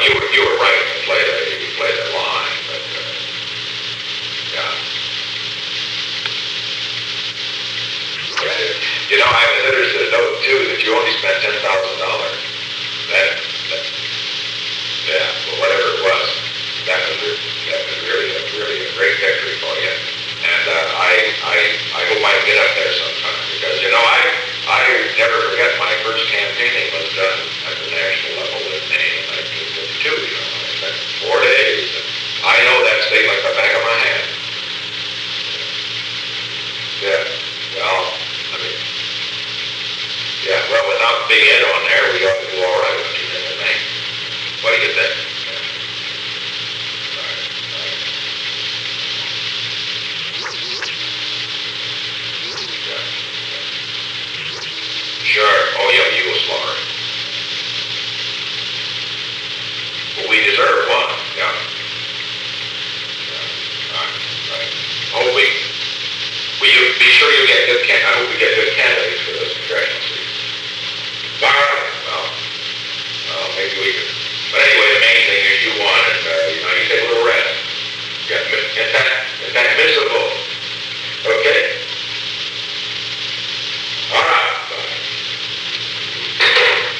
you were right to play the line, but yeah. You know, I was interested to note too that you only spent $10,000. That yeah, well, whatever it was, that was really a great victory for you. And I hope I get up there sometime because you know I never forget my first